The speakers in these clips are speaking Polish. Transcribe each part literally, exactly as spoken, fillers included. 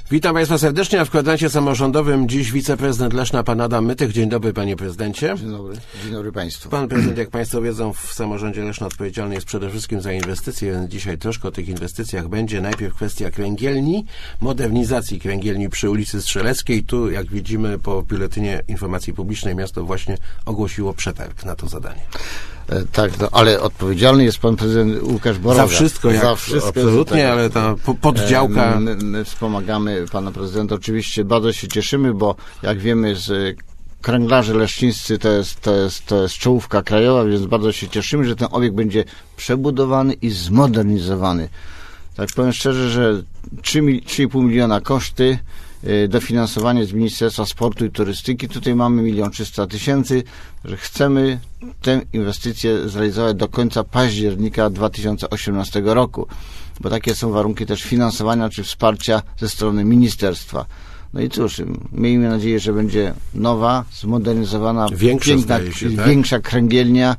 Witam Państwa serdecznie, a w kwadrancie samorządowym dziś wiceprezydent Leszna, pan Adam Mytych. Dzień dobry, panie prezydencie. Dzień dobry. Dzień dobry państwu. Pan prezydent, jak państwo wiedzą, w samorządzie Leszna odpowiedzialny jest przede wszystkim za inwestycje, więc dzisiaj troszkę o tych inwestycjach będzie. Najpierw kwestia kręgielni, modernizacji kręgielni przy ulicy Strzeleckiej. Tu, jak widzimy po biuletynie informacji publicznej, miasto właśnie ogłosiło przetarg na to zadanie. E, tak, no, ale odpowiedzialny jest pan prezydent Łukasz Boroga. Za wszystko, jak, za wszystko absolutnie, tak, ale ta poddziałka... E, my, my wspomagamy pana prezydenta. Oczywiście bardzo się cieszymy, bo jak wiemy z kręglarze leszczyńscy to jest, to jest, to jest czołówka krajowa, więc bardzo się cieszymy, że ten obiekt będzie przebudowany i zmodernizowany. Tak powiem szczerze, że trzy i pół miliona koszty, dofinansowanie z Ministerstwa Sportu i Turystyki. Tutaj mamy milion trzysta tysięcy, że chcemy tę inwestycję zrealizować do końca października dwa tysiące osiemnastego roku, bo takie są warunki też finansowania czy wsparcia ze strony ministerstwa. No i cóż, miejmy nadzieję, że będzie nowa, zmodernizowana, większa, piękna, się, tak? większa kręgielnia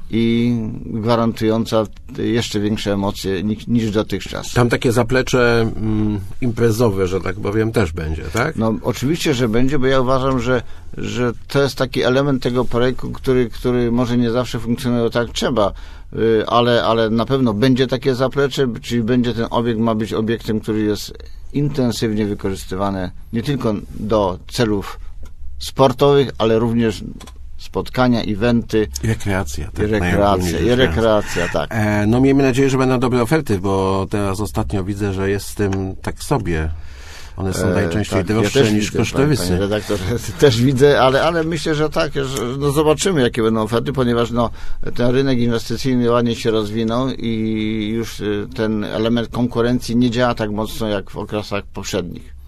i gwarantująca jeszcze większe emocje niż dotychczas. Tam takie zaplecze mm, imprezowe, że tak powiem, też będzie, tak? No oczywiście, że będzie, bo ja uważam, że, że to jest taki element tego projektu, który, który może nie zawsze funkcjonuje tak trzeba, ale, ale na pewno będzie takie zaplecze, czyli będzie ten obiekt, ma być obiektem, który jest intensywnie wykorzystywany nie tylko do celów sportowych, ale również spotkania, eventy. I rekreacja. Tak, I rekreacja, i rekreacja, tak. E, no miejmy nadzieję, że będą dobre oferty, bo teraz ostatnio widzę, że jest z tym tak sobie. One są najczęściej e, tak, droższe ja niż widzę, kosztorysy. Panie redaktorze, też widzę, ale, ale myślę, że tak, że no zobaczymy, jakie będą oferty, ponieważ no, ten rynek inwestycyjny ładnie się rozwinął i już ten element konkurencji nie działa tak mocno jak w okresach poprzednich.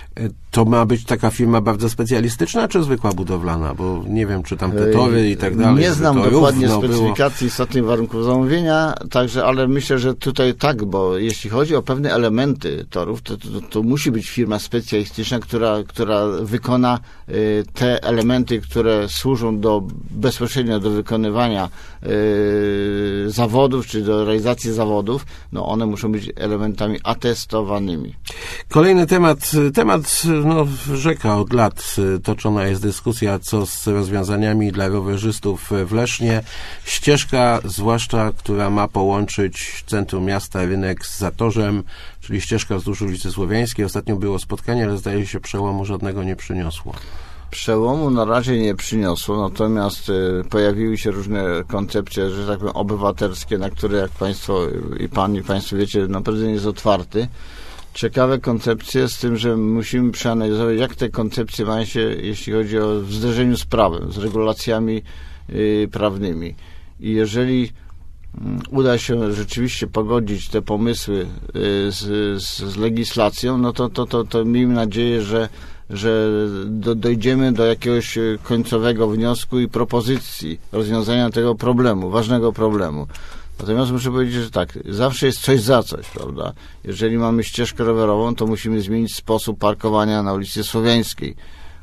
To ma być taka firma bardzo specjalistyczna, czy zwykła budowlana? Bo nie wiem, czy tam te tory i tak dalej. Nie znam dokładnie równo specyfikacji było. istotnych warunków zamówienia, także, ale myślę, że tutaj tak, bo jeśli chodzi o pewne elementy torów, to, to, to musi być firma specjalistyczna, która, która wykona y, te elementy, które służą do bezpośrednio do wykonywania y, zawodów, czy do realizacji zawodów. No one muszą być elementami atestowanymi. Kolejny temat, temat no, rzeka od lat. Toczona jest dyskusja, co z rozwiązaniami dla rowerzystów w Lesznie. Ścieżka, zwłaszcza, która ma połączyć centrum miasta, rynek z Zatorzem, czyli ścieżka wzdłuż ulicy Słowiańskiej. Ostatnio było spotkanie, ale zdaje się, przełomu żadnego nie przyniosło. Przełomu na razie nie przyniosło, natomiast y, pojawiły się różne koncepcje, że tak powiem, obywatelskie, na które, jak państwo i pan, i państwo wiecie, na pewno jest otwarty. Ciekawe koncepcje, z tym, że musimy przeanalizować, jak te koncepcje mają się, jeśli chodzi o w zderzeniu z prawem, z regulacjami y, prawnymi. I jeżeli y, uda się rzeczywiście pogodzić te pomysły y, z, z, z legislacją, no to, to, to, to miejmy nadzieję, że, że do, dojdziemy do jakiegoś końcowego wniosku i propozycji rozwiązania tego problemu, ważnego problemu. Natomiast muszę powiedzieć, że tak, zawsze jest coś za coś, prawda? Jeżeli mamy ścieżkę rowerową, to musimy zmienić sposób parkowania na ulicy Słowiańskiej.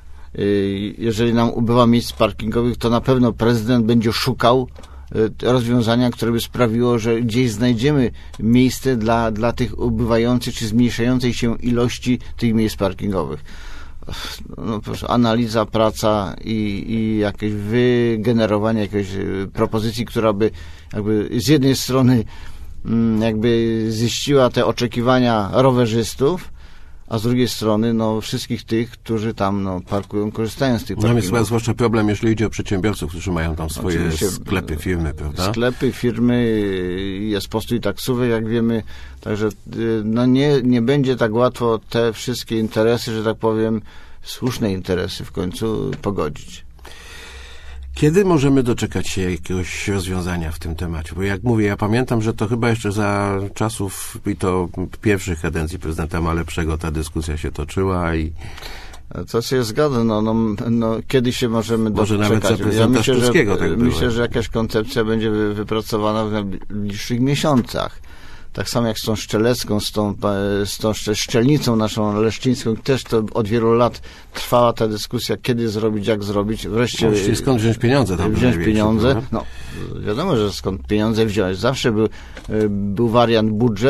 Jeżeli nam ubywa miejsc parkingowych, to na pewno prezydent będzie szukał rozwiązania, które by sprawiło, że gdzieś znajdziemy miejsce dla, dla tych ubywających czy zmniejszającej się ilości tych miejsc parkingowych. No, proszę, analiza, praca i, i jakieś wygenerowanie jakiejś propozycji, która by jakby z jednej strony jakby ziściła te oczekiwania rowerzystów, a z drugiej strony no, wszystkich tych, którzy tam no, parkują, korzystają z tych parkingów. Mamy zwłaszcza problem, jeżeli idzie o przedsiębiorców, którzy mają tam swoje Oczywiście, sklepy, firmy, prawda? Sklepy, firmy, jest postój taksówek, jak wiemy, także no, nie, nie będzie tak łatwo te wszystkie interesy, że tak powiem, słuszne interesy w końcu pogodzić. Kiedy możemy doczekać się jakiegoś rozwiązania w tym temacie? Bo jak mówię, ja pamiętam, że to chyba jeszcze za czasów i to pierwszych kadencji prezydenta Malepszego ta dyskusja się toczyła i... To się zgadza, no, no, no kiedy się możemy Może doczekać? nawet za prezydenta ja myślę, Sztuckiego że, tak myślę, było. że jakaś koncepcja będzie wypracowana w najbliższych miesiącach. Tak samo jak z tą Szczelecką, z tą, z tą Szczelnicą naszą leszczyńską, też to od wielu lat trwała ta dyskusja, kiedy zrobić, jak zrobić. Wreszcie no, skąd wziąć pieniądze? Tam wziąć pieniądze. No, wiadomo, że skąd pieniądze wziąć. Zawsze był, był wariant budżet,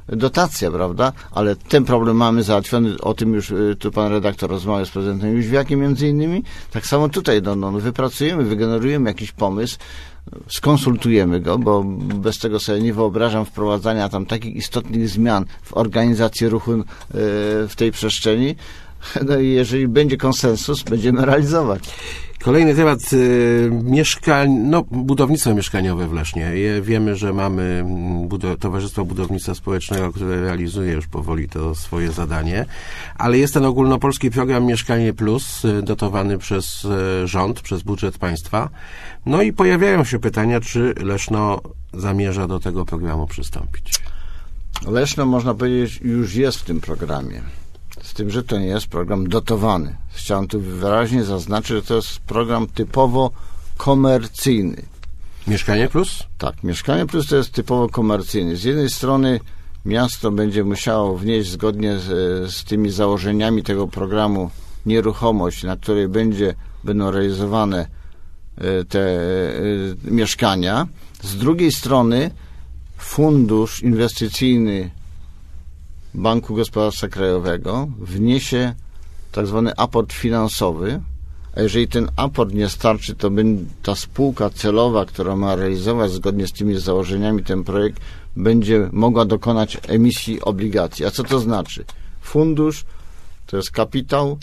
dotacja, prawda? Ale ten problem mamy załatwiony, o tym już tu pan redaktor rozmawiał z prezydentem Jóźwiakiem między innymi. Tak samo tutaj, no, no, wypracujemy, wygenerujemy jakiś pomysł, skonsultujemy go, bo bez tego sobie nie wyobrażam wprowadzania tam takich istotnych zmian w organizacji ruchu yy, w tej przestrzeni. No i jeżeli będzie konsensus, będziemy realizować. Kolejny temat, y, mieszkań, no, budownictwo mieszkaniowe w Lesznie. Je, wiemy, że mamy budo- Towarzystwo Budownictwa Społecznego, które realizuje już powoli to swoje zadanie, ale jest ten ogólnopolski program Mieszkanie Plus, y, dotowany przez y, rząd, przez budżet państwa. No i pojawiają się pytania, czy Leszno zamierza do tego programu przystąpić. Leszno, można powiedzieć, już jest w tym programie. Z tym, że to nie jest program dotowany. Chciałem tu wyraźnie zaznaczyć, że to jest program typowo komercyjny. Mieszkanie Plus? Tak, Mieszkanie Plus to jest typowo komercyjny. Z jednej strony miasto będzie musiało wnieść zgodnie z, z tymi założeniami tego programu nieruchomość, na której będzie, będą realizowane te y, mieszkania. Z drugiej strony fundusz inwestycyjny Banku Gospodarstwa Krajowego wniesie tak zwany aport finansowy, a jeżeli ten aport nie starczy, to ta spółka celowa, która ma realizować zgodnie z tymi założeniami ten projekt, będzie mogła dokonać emisji obligacji. A co to znaczy? Fundusz to jest kapitał,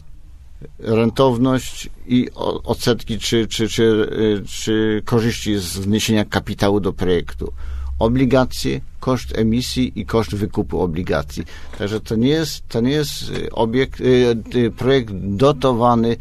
rentowność i odsetki czy, czy, czy, czy korzyści z wniesienia kapitału do projektu. Obligacje, koszt emisji i koszt wykupu obligacji. Także to nie jest, to nie jest obiekt, projekt dotowany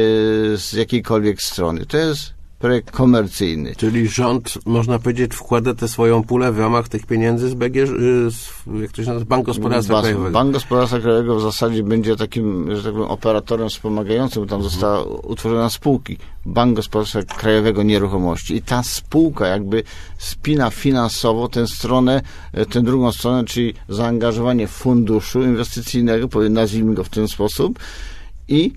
z jakiejkolwiek strony. To jest projekt komercyjny. Czyli rząd, można powiedzieć, wkłada tę swoją pulę w ramach tych pieniędzy z B G, z, jak to się nazywa, Bank Gospodarstwa Bank, Krajowego. Bank Gospodarstwa Krajowego w zasadzie będzie takim, że tak powiem, operatorem wspomagającym, bo tam mhm. została utworzona spółki. Bank Gospodarstwa Krajowego Nieruchomości. I ta spółka jakby spina finansowo tę stronę, tę drugą stronę, czyli zaangażowanie funduszu inwestycyjnego, nazwijmy go w ten sposób, i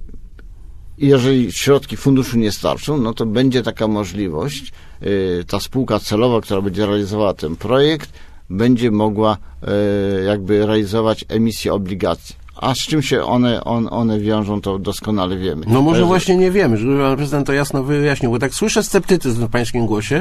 I jeżeli środki funduszu nie starczą, no to będzie taka możliwość, yy, ta spółka celowa, która będzie realizowała ten projekt, będzie mogła yy, jakby realizować emisję obligacji. A z czym się one, on, one wiążą, to doskonale wiemy. No może to właśnie nie wiemy, żeby pan prezydent to jasno wyjaśnił, bo tak słyszę sceptycyzm w pańskim głosie,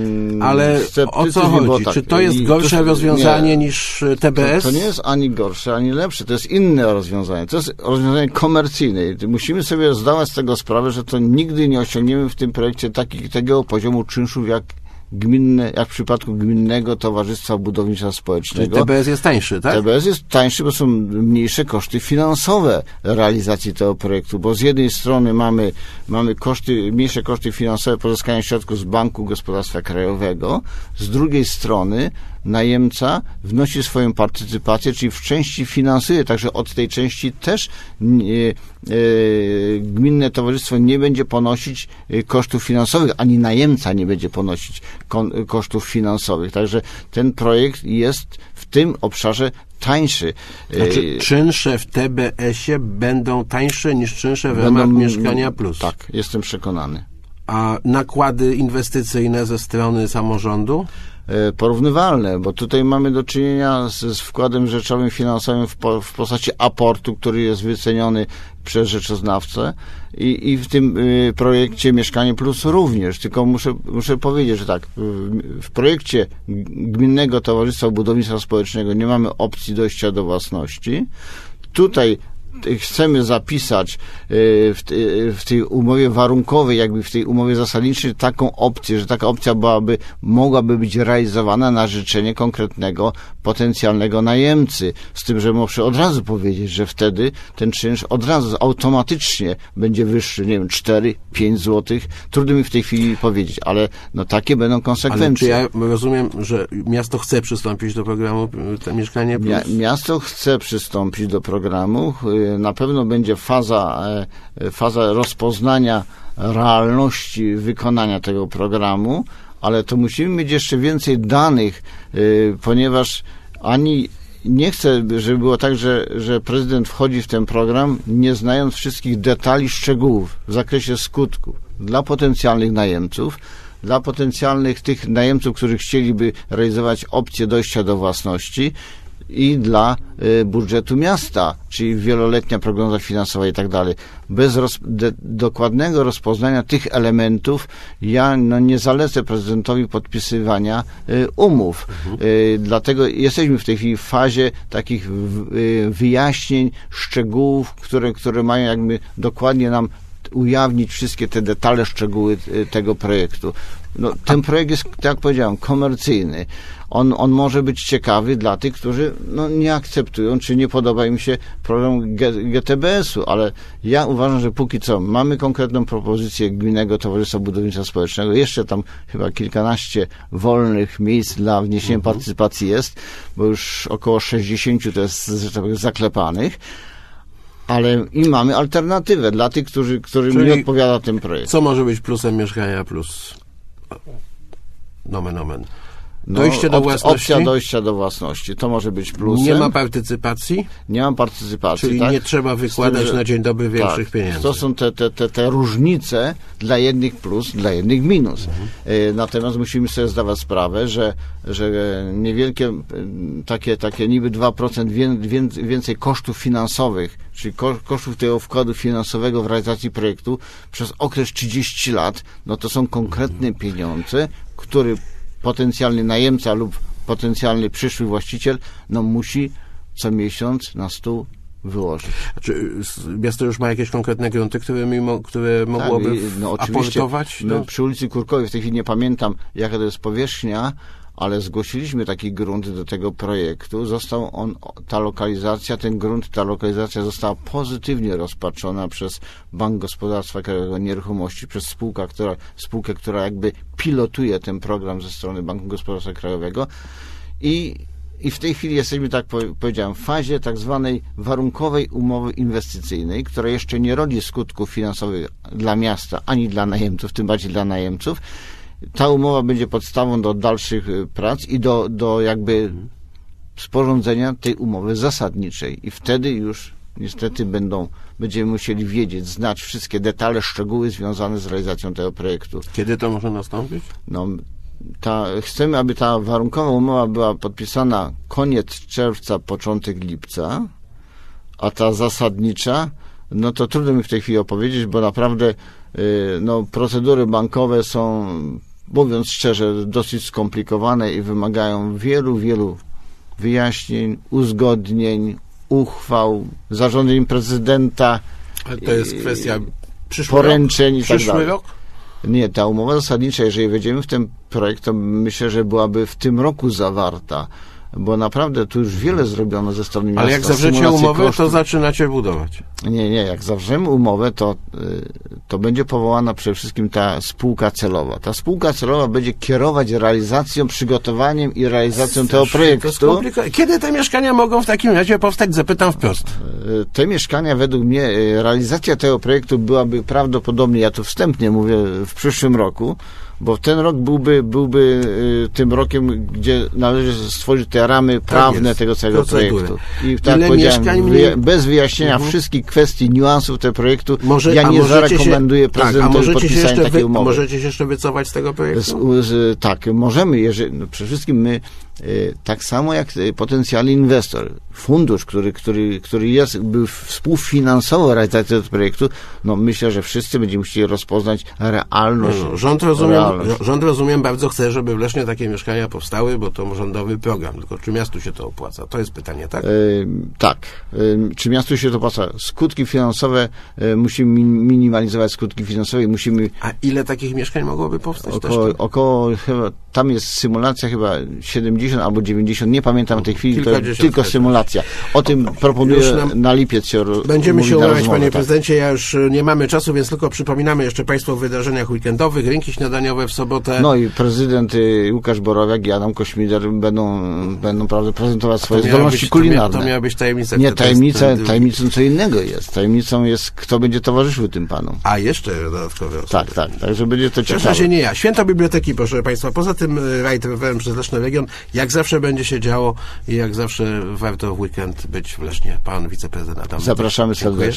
ale o co chodzi? Tak. Czy to jest gorsze to, rozwiązanie nie, niż T B S? To, to nie jest ani gorsze, ani lepsze, to jest inne rozwiązanie. To jest rozwiązanie komercyjne. Musimy sobie zdawać z tego sprawę, że to nigdy nie osiągniemy w tym projekcie taki, takiego poziomu czynszów, jak gminne, jak w przypadku Gminnego Towarzystwa Budownictwa Społecznego. T B S jest tańszy, tak? T B S jest tańszy, bo są mniejsze koszty finansowe realizacji tego projektu, bo z jednej strony mamy, mamy koszty, mniejsze koszty finansowe pozyskania środków z Banku Gospodarstwa Krajowego, z drugiej strony najemca wnosi swoją partycypację, czyli w części finansuje, także od tej części też nie, e, Gminne Towarzystwo nie będzie ponosić kosztów finansowych, ani najemca nie będzie ponosić kon, kosztów finansowych. Także ten projekt jest w tym obszarze tańszy. Znaczy czynsze w T B S-ie będą tańsze niż czynsze w ramach Mieszkania Plus. Tak, jestem przekonany. A nakłady inwestycyjne ze strony samorządu? Porównywalne, bo tutaj mamy do czynienia z, z wkładem rzeczowym finansowym w, po, w postaci aportu, który jest wyceniony przez rzeczoznawcę i, i w tym y, projekcie Mieszkanie Plus również, tylko muszę, muszę powiedzieć, że tak, w, w projekcie Gminnego Towarzystwa Budownictwa Społecznego nie mamy opcji dojścia do własności. Tutaj chcemy zapisać w, w tej umowie warunkowej, jakby w tej umowie zasadniczej taką opcję, że taka opcja byłaby, mogłaby być realizowana na życzenie konkretnego potencjalnego najemcy. Z tym, że muszę od razu powiedzieć, że wtedy ten czynsz od razu automatycznie będzie wyższy, nie wiem, cztery, pięć złotych. Trudno mi w tej chwili powiedzieć, ale no takie będą konsekwencje. Ale czy ja rozumiem, że miasto chce przystąpić do programu Mieszkanie Plus? Mia- miasto chce przystąpić do programu. Na pewno będzie faza, faza rozpoznania realności wykonania tego programu, ale to musimy mieć jeszcze więcej danych, ponieważ ani nie chcę, żeby było tak, że, że prezydent wchodzi w ten program, nie znając wszystkich detali, szczegółów w zakresie skutków dla potencjalnych najemców, dla potencjalnych tych najemców, którzy chcieliby realizować opcję dojścia do własności. i dla y, budżetu miasta, czyli wieloletnia prognoza finansowa i tak dalej. Bez roz, de, dokładnego rozpoznania tych elementów ja no, nie zalecę prezydentowi podpisywania y, umów. Mhm. Y, dlatego jesteśmy w tej chwili w fazie takich w, y, wyjaśnień, szczegółów, które, które mają jakby dokładnie nam ujawnić wszystkie te detale, szczegóły y, tego projektu. No, ten projekt jest, tak jak powiedziałem, komercyjny. On, on może być ciekawy dla tych, którzy no, nie akceptują, czy nie podoba im się program G T B S u, ale ja uważam, że póki co mamy konkretną propozycję Gminnego Towarzystwa Budownictwa Społecznego, jeszcze tam chyba kilkanaście wolnych miejsc dla wniesienia mhm. partycypacji jest, bo już około sześćdziesiąt to jest, że tak powiem, zaklepanych. Ale i mamy alternatywę dla tych, którzy, którym nie odpowiada ten projekt. Co może być plusem Mieszkania Plus? Nomen omen. Dojście no, do op- własności? Opcja dojścia do własności. To może być plusem. Nie ma partycypacji? Nie mam partycypacji, Czyli tak? nie trzeba wykładać tym, że, na dzień dobry większych tak, pieniędzy. To są te, te, te, te różnice dla jednych plus, dla jednych minus. Mhm. Y, natomiast musimy sobie zdawać sprawę, że, że niewielkie y, takie, takie niby dwa procent wię, wię, więcej kosztów finansowych, czyli ko, kosztów tego wkładu finansowego w realizacji projektu przez okres trzydziestu lat, no to są konkretne pieniądze, które potencjalny najemca lub potencjalny przyszły właściciel no musi co miesiąc na stół wyłożyć. Czy miasto już ma jakieś konkretne grunty, które, mimo, które mogłoby tak, no, aportować? No, przy ulicy Kurkowej w tej chwili nie pamiętam, jaka to jest powierzchnia, ale zgłosiliśmy taki grunt do tego projektu. Został on, ta lokalizacja, ten grunt, ta lokalizacja została pozytywnie rozpatrzona przez Bank Gospodarstwa Krajowego Nieruchomości, przez spółkę, która, spółkę, która jakby pilotuje ten program ze strony Banku Gospodarstwa Krajowego i I w tej chwili jesteśmy, tak powiedziałem, w fazie tak zwanej warunkowej umowy inwestycyjnej, która jeszcze nie rodzi skutków finansowych dla miasta, ani dla najemców, tym bardziej dla najemców. Ta umowa będzie podstawą do dalszych prac i do, do jakby sporządzenia tej umowy zasadniczej. I wtedy już niestety będą, będziemy musieli wiedzieć, znać wszystkie detale, szczegóły związane z realizacją tego projektu. Kiedy to może nastąpić? No, ta, chcemy, aby ta warunkowa umowa była podpisana koniec czerwca, początek lipca, a ta zasadnicza, no to trudno mi w tej chwili opowiedzieć, bo naprawdę yy, no, procedury bankowe są, mówiąc szczerze, dosyć skomplikowane i wymagają wielu, wielu wyjaśnień, uzgodnień, uchwał, zarządzeń prezydenta. Ale to jest kwestia przyszłego poręczeń i tak Przyszły dalej. rok? Nie, ta umowa zasadnicza, jeżeli wejdziemy w ten projekt, to myślę, że byłaby w tym roku zawarta, bo naprawdę tu już wiele zrobiono ze strony miasta. Ale jak zawrzecie umowę, kosztów. To zaczynacie budować. Nie, nie, jak zawrzemy umowę, to, to będzie powołana przede wszystkim ta spółka celowa. Ta spółka celowa będzie kierować realizacją, przygotowaniem i realizacją tego projektu. Kiedy te mieszkania mogą w takim razie powstać? Zapytam wprost. Te mieszkania, według mnie, realizacja tego projektu byłaby prawdopodobnie, ja tu wstępnie mówię, w przyszłym roku, bo ten rok byłby, byłby y, tym rokiem, gdzie należy stworzyć te ramy prawne tak tego całego procedury. Projektu. I tak jak powiedziałem, wyja- bez wyjaśnienia uh-huh. wszystkich kwestii, niuansów tego projektu, Może, ja nie zarekomenduję się, prezydentowi tak, podpisania takiej umowy. A możecie się jeszcze wycofać z tego projektu? Z, z, tak, możemy, jeżeli, no przede wszystkim my, y, tak samo jak potencjalny inwestor, fundusz, który, który, który jest, był współfinansował realizację tego projektu, no myślę, że wszyscy będziemy musieli rozpoznać realność. No, no, rząd rozumiem, Rząd, rozumiem, bardzo chce, żeby w Lesznie takie mieszkania powstały, bo to rządowy program. Tylko czy miastu się to opłaca? To jest pytanie, tak? Yy, tak. Yy, czy miastu się to opłaca? Skutki finansowe, yy, musimy minimalizować skutki finansowe i musimy... A ile takich mieszkań mogłoby powstać? Około, około chyba, tam jest symulacja chyba siedemdziesiąt albo dziewięćdziesiąt, nie pamiętam w tej chwili, to tylko symulacja. O tym proponuję nam, na lipiec się Będziemy się umawiać, panie tak. prezydencie. Ja już nie mamy czasu, więc tylko przypominamy jeszcze państwu o wydarzeniach weekendowych, rynki śniadaniowe w sobotę. No i prezydent y, Łukasz Borowiak i Adam Kośmider będą, będą prawda, prezentować swoje to zdolności być, kulinarne. To, mia, to miała być tajemnica. Nie, tajemnica, tajemnicą co innego jest. Tajemnicą jest, kto będzie towarzyszył tym panom. A, jeszcze dodatkowe osoby. Tak, tak, także będzie to ciekawe. W razie nie ja. Święto Biblioteki, proszę państwa. Poza tym rajd rowerem przez Leszny Region, jak zawsze będzie się działo i jak zawsze warto w weekend być w Lesznie. Pan wiceprezydent Adam. Zapraszamy serdecznie.